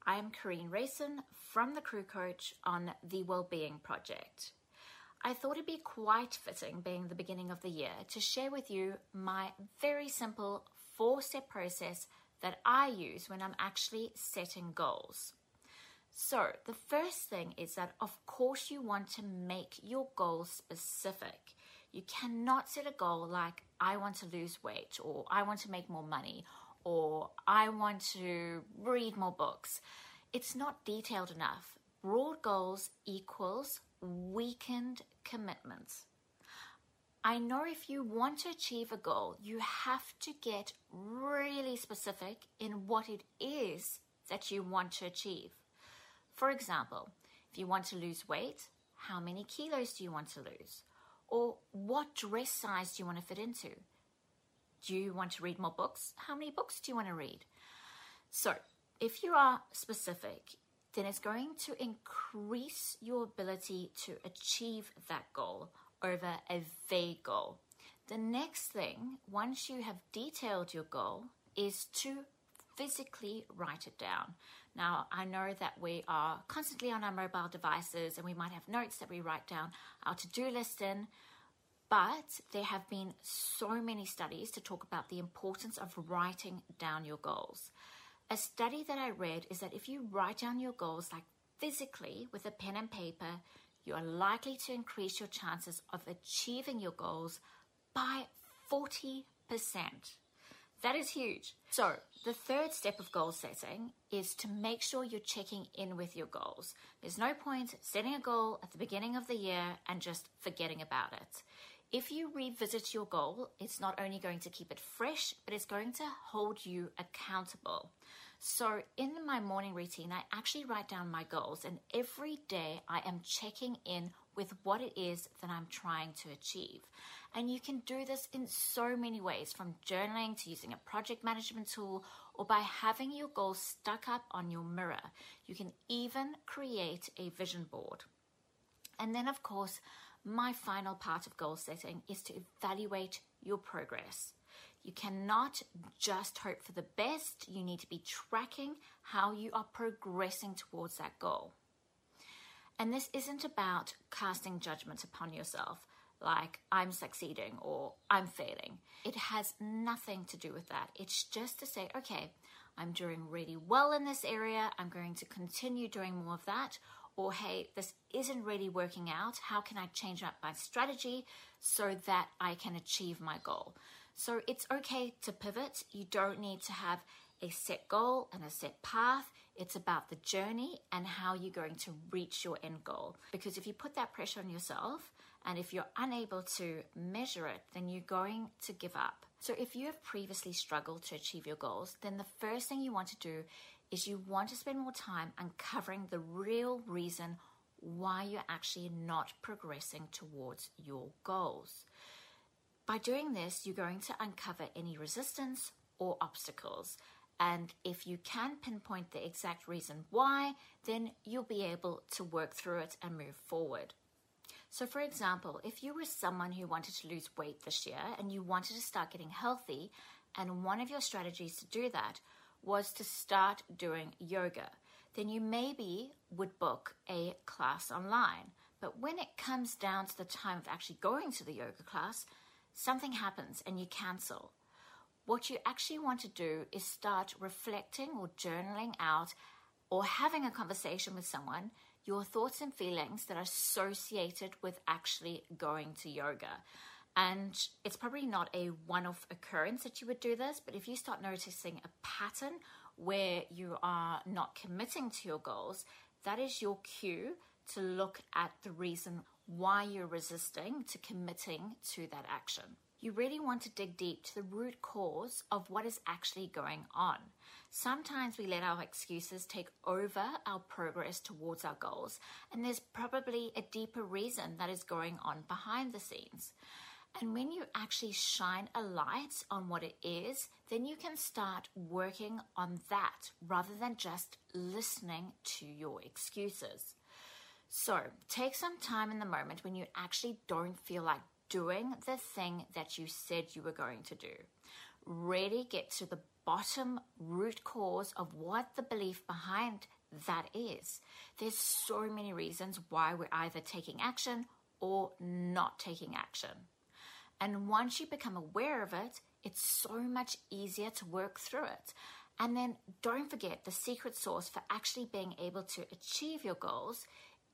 I am Karine Rayson from the Crew Coach on the Wellbeing Project. I thought it'd be quite fitting, being the beginning of the year, to share with you my very simple 4-step process that I use when I'm actually setting goals. So the first thing is that, of course, you want to make your goals specific. You cannot set a goal like, I want to lose weight, or I want to make more money, or I want to read more books. It's not detailed enough. Broad goals equals weakened commitments. I know if you want to achieve a goal, you have to get really specific in what it is that you want to achieve. For example, if you want to lose weight, how many kilos do you want to lose? Or what dress size do you want to fit into? Do you want to read more books? How many books do you want to read? So, if you are specific, then it's going to increase your ability to achieve that goal over a vague goal. The next thing, once you have detailed your goal, is to physically write it down. Now, I know that we are constantly on our mobile devices and we might have notes that we write down our to-do list in, but there have been so many studies to talk about the importance of writing down your goals. A study that I read is that if you write down your goals, like physically with a pen and paper, you are likely to increase your chances of achieving your goals by 40%. That is huge. So the third step of goal setting is to make sure you're checking in with your goals. There's no point setting a goal at the beginning of the year and just forgetting about it. If you revisit your goal, it's not only going to keep it fresh, but it's going to hold you accountable. So in my morning routine, I actually write down my goals, and every day I am checking in with what it is that I'm trying to achieve. And you can do this in so many ways, from journaling to using a project management tool, or by having your goals stuck up on your mirror. You can even create a vision board. And then, of course, my final part of goal setting is to evaluate your progress. You cannot just hope for the best. You need to be tracking how you are progressing towards that goal. And this isn't about casting judgment upon yourself, like I'm succeeding or I'm failing. It has nothing to do with that. It's just to say, okay, I'm doing really well in this area. I'm going to continue doing more of that. Or, hey, this isn't really working out. How can I change up my strategy so that I can achieve my goal? So it's okay to pivot. You don't need to have a set goal and a set path. It's about the journey and how you're going to reach your end goal. Because if you put that pressure on yourself and if you're unable to measure it, then you're going to give up. So if you have previously struggled to achieve your goals, then the first thing you want to do is you want to spend more time uncovering the real reason why you're actually not progressing towards your goals. By doing this, you're going to uncover any resistance or obstacles. And if you can pinpoint the exact reason why, then you'll be able to work through it and move forward. So for example, if you were someone who wanted to lose weight this year and you wanted to start getting healthy, and one of your strategies to do that was to start doing yoga, then you maybe would book a class online. But when it comes down to the time of actually going to the yoga class, something happens and you cancel. What you actually want to do is start reflecting or journaling out or having a conversation with someone, your thoughts and feelings that are associated with actually going to yoga. And it's probably not a one-off occurrence that you would do this, but if you start noticing a pattern where you are not committing to your goals, that is your cue to look at the reason why you're resisting to committing to that action. You really want to dig deep to the root cause of what is actually going on. Sometimes we let our excuses take over our progress towards our goals, and there's probably a deeper reason that is going on behind the scenes. And when you actually shine a light on what it is, then you can start working on that rather than just listening to your excuses. So take some time in the moment when you actually don't feel like doing the thing that you said you were going to do. Really get to the bottom root cause of what the belief behind that is. There's so many reasons why we're either taking action or not taking action. And once you become aware of it, it's so much easier to work through it. And then don't forget, the secret sauce for actually being able to achieve your goals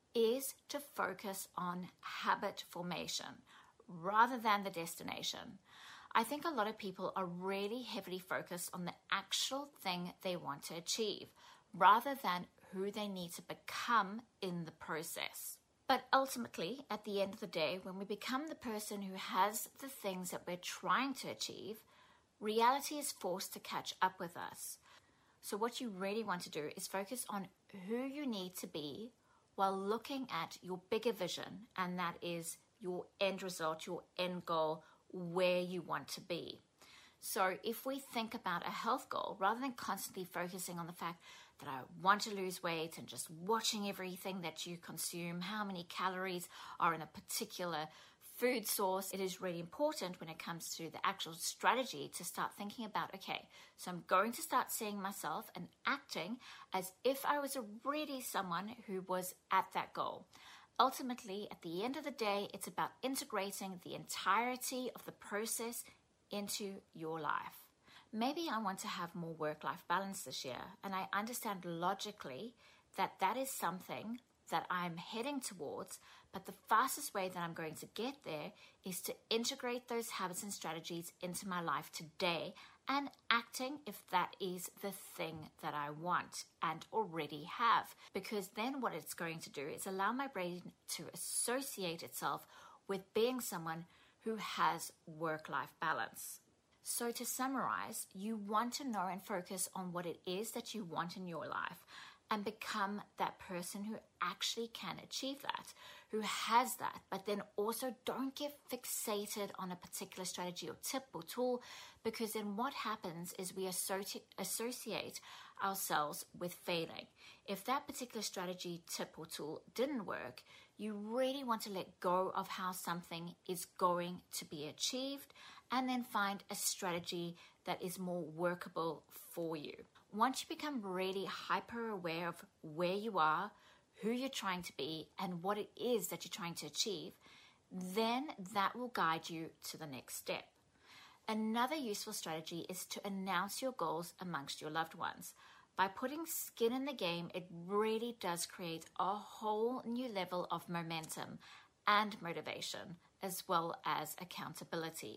is to focus on habit formation rather than the destination. I think a lot of people are really heavily focused on the actual thing they want to achieve rather than who they need to become in the process. But ultimately, at the end of the day, when we become the person who has the things that we're trying to achieve, reality is forced to catch up with us. So what you really want to do is focus on who you need to be while looking at your bigger vision, and that is your end result, your end goal, where you want to be. So if we think about a health goal, rather than constantly focusing on the fact that I want to lose weight and just watching everything that you consume, how many calories are in a particular food source, it is really important when it comes to the actual strategy to start thinking about, okay, so I'm going to start seeing myself and acting as if I was already someone who was at that goal. Ultimately, at the end of the day, it's about integrating the entirety of the process into your life. Maybe I want to have more work-life balance this year, and I understand logically that that is something that I'm heading towards, but the fastest way that I'm going to get there is to integrate those habits and strategies into my life today and acting if that is the thing that I want and already have. Because then what it's going to do is allow my brain to associate itself with being someone who has work-life balance. So to summarize, you want to know and focus on what it is that you want in your life and become that person who actually can achieve that, who has that, but then also don't get fixated on a particular strategy or tip or tool, because then what happens is we associate ourselves with failing. If that particular strategy, tip or tool didn't work, you really want to let go of how something is going to be achieved and then find a strategy that is more workable for you. Once you become really hyper aware of where you are, who you're trying to be, and what it is that you're trying to achieve, then that will guide you to the next step. Another useful strategy is to announce your goals amongst your loved ones. By putting skin in the game, it really does create a whole new level of momentum and motivation, as well as accountability.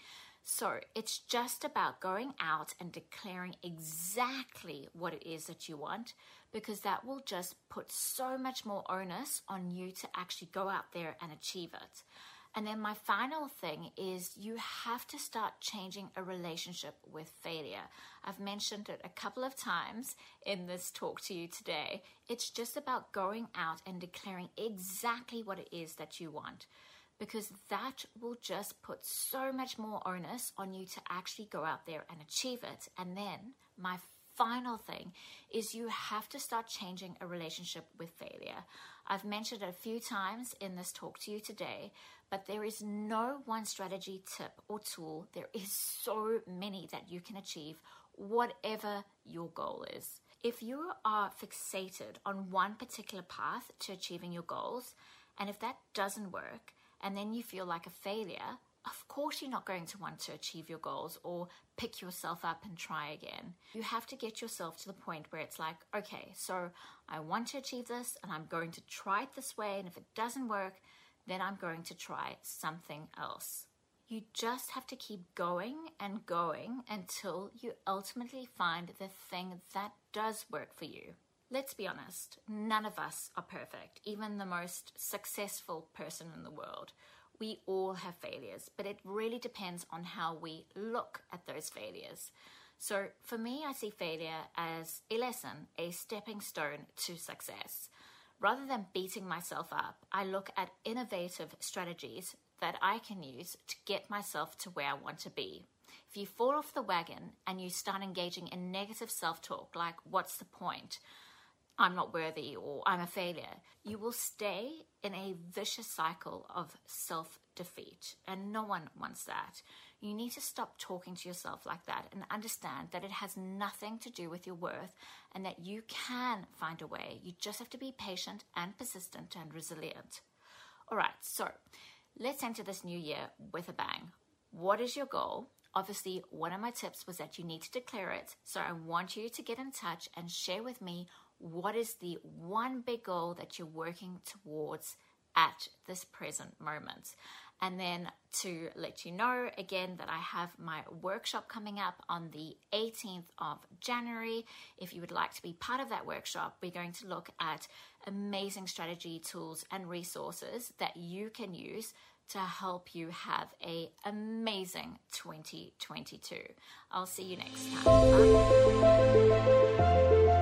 So it's just about going out and declaring exactly what it is that you want, because that will just put so much more onus on you to actually go out there and achieve it. And then my final thing is you have to start changing a relationship with failure. I've mentioned it a couple of times in this talk to you today. It's just about going out and declaring exactly what it is that you want, because that will just put so much more onus on you to actually go out there and achieve it. And then my final thing is you have to start changing a relationship with failure. I've mentioned it a few times in this talk to you today, but there is no one strategy, tip, or tool. There is so many that you can achieve, whatever your goal is. If you are fixated on one particular path to achieving your goals, and if that doesn't work, and then you feel like a failure, of course you're not going to want to achieve your goals or pick yourself up and try again. You have to get yourself to the point where it's like, okay, so I want to achieve this and I'm going to try it this way, and if it doesn't work, then I'm going to try something else. You just have to keep going and going until you ultimately find the thing that does work for you. Let's be honest, none of us are perfect, even the most successful person in the world. We all have failures, but it really depends on how we look at those failures. So for me, I see failure as a lesson, a stepping stone to success. Rather than beating myself up, I look at innovative strategies that I can use to get myself to where I want to be. If you fall off the wagon and you start engaging in negative self-talk, like, what's the point? I'm not worthy, or I'm a failure, you will stay in a vicious cycle of self-defeat, and no one wants that. You need to stop talking to yourself like that and understand that it has nothing to do with your worth and that you can find a way. You just have to be patient and persistent and resilient. All right, so let's enter this new year with a bang. What is your goal? Obviously, one of my tips was that you need to declare it. So I want you to get in touch and share with me what is the one big goal that you're working towards at this present moment. And then to let you know again that I have my workshop coming up on the 18th of January. If you would like to be part of that workshop, we're going to look at amazing strategy, tools, and resources that you can use to help you have an amazing 2022. I'll see you next time. Bye.